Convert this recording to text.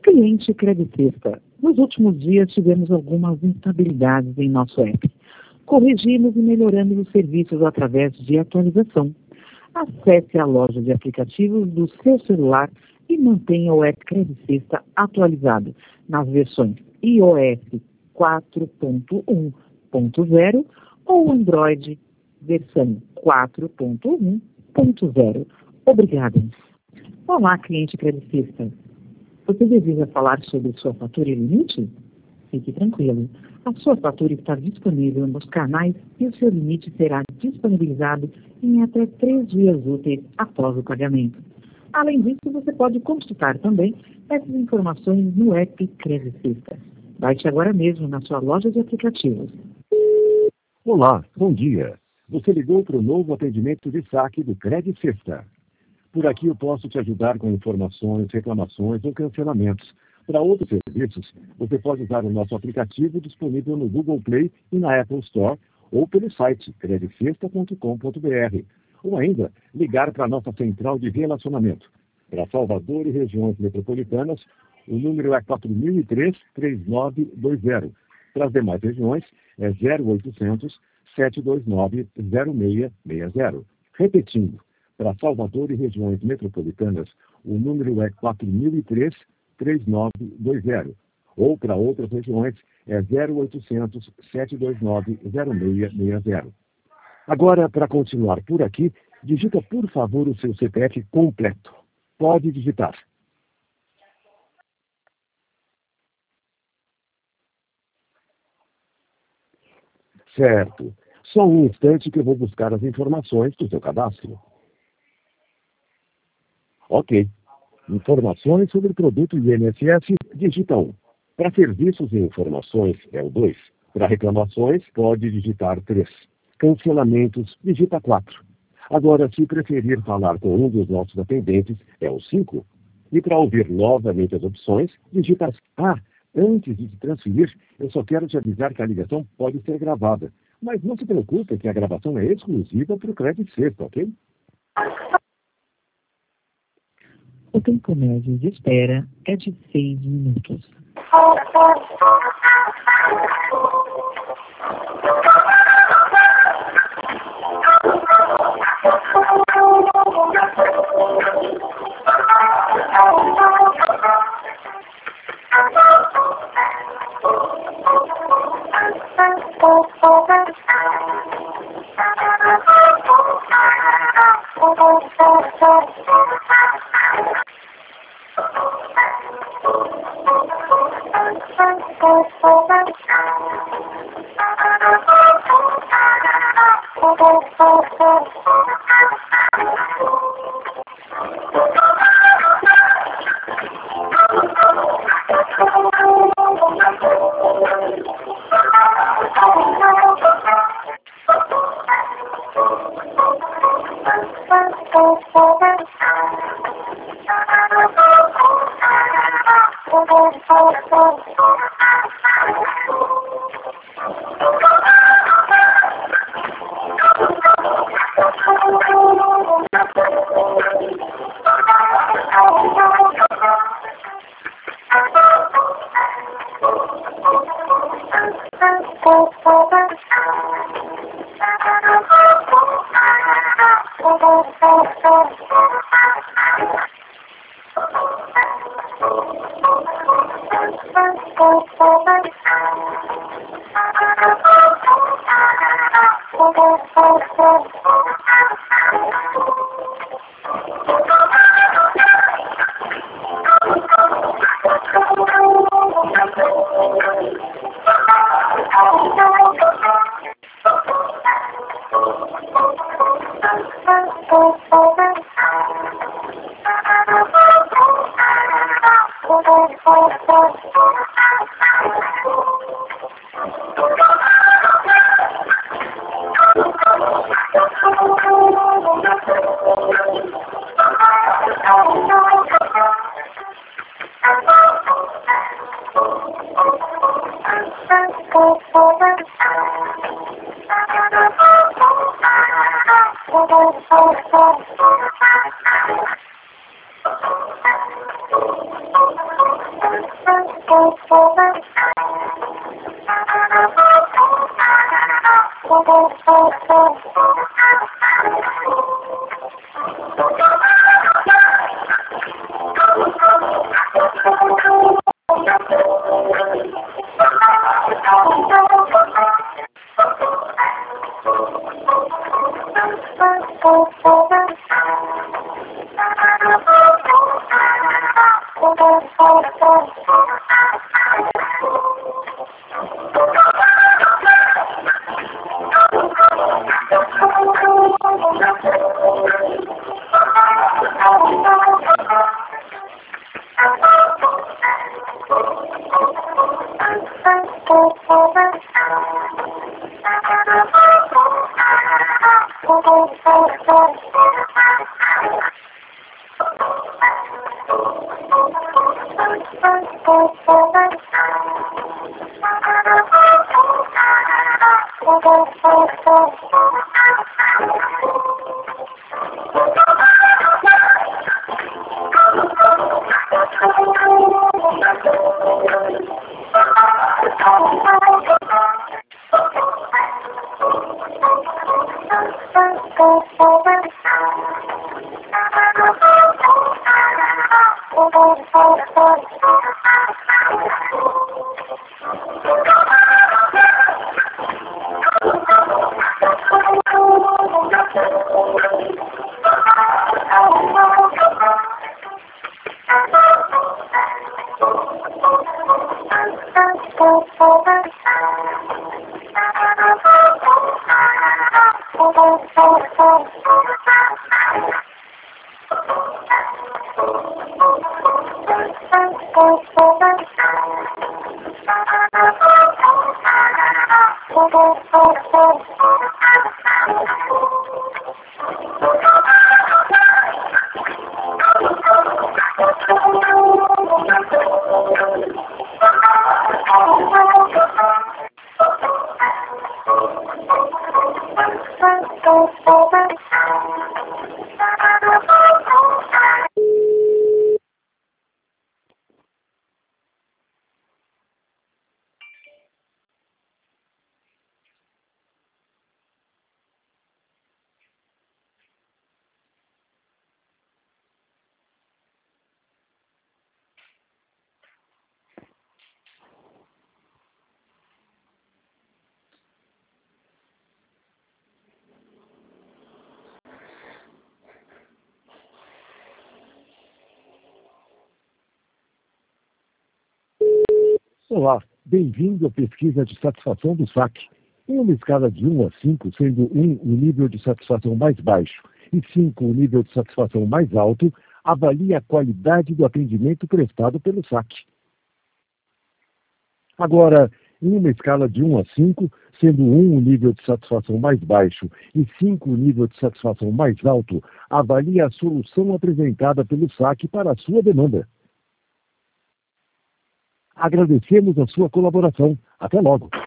Cliente Credicista. Nos últimos dias tivemos algumas instabilidades em nosso app. Corrigimos e melhoramos os serviços através de atualização. Acesse a loja de aplicativos do seu celular e mantenha o app Credicista atualizado nas versões iOS 4.1.0 ou Android versão 4.1.0. Obrigada. Olá, cliente credicista. Você deseja falar sobre sua fatura e limite? Fique tranquilo. A sua fatura está disponível nos canais e o seu limite será disponibilizado em até 3 dias úteis após o pagamento. Além disso, você pode consultar também essas informações no app Credicista. Baixe agora mesmo na sua loja de aplicativos. Olá, bom dia. Você ligou para o novo atendimento de saque do Credicista. Por aqui eu posso te ajudar com informações, reclamações ou cancelamentos. Para outros serviços, você pode usar o nosso aplicativo disponível no Google Play e na Apple Store ou pelo site credicista.com.br. Ou ainda, ligar para a nossa central de relacionamento. Para Salvador e regiões metropolitanas, o número é 4003-3920. Para as demais regiões, é 0800 729 0660. Repetindo, para Salvador e regiões metropolitanas, o número é 4003-3920. Ou para outras regiões, é 0800 729 0660. Agora, para continuar por aqui, digita, por favor, o seu CPF completo. Pode digitar. Certo. Só um instante que eu vou buscar as informações do seu cadastro. Ok. Informações sobre o produto INSS, digita 1. Para serviços e informações, é o 2. Para reclamações, pode digitar 3. Cancelamentos, digita 4. Agora, se preferir falar com um dos nossos atendentes, é o 5. E para ouvir novamente as opções, digita... Antes de te transferir, eu só quero te avisar que a ligação pode ser gravada. Mas não se preocupe que a gravação é exclusiva para o Credicista, ok? O tempo médio de espera é de 6 minutos. Olá, bem-vindo à pesquisa de satisfação do SAC. Em uma escala de 1 a 5, sendo 1 o nível de satisfação mais baixo e 5 o nível de satisfação mais alto, avalie a qualidade do atendimento prestado pelo SAC. Agora, em uma escala de 1 a 5, sendo 1 o nível de satisfação mais baixo e 5 o nível de satisfação mais alto, avalie a solução apresentada pelo SAC para a sua demanda. Agradecemos a sua colaboração. Até logo.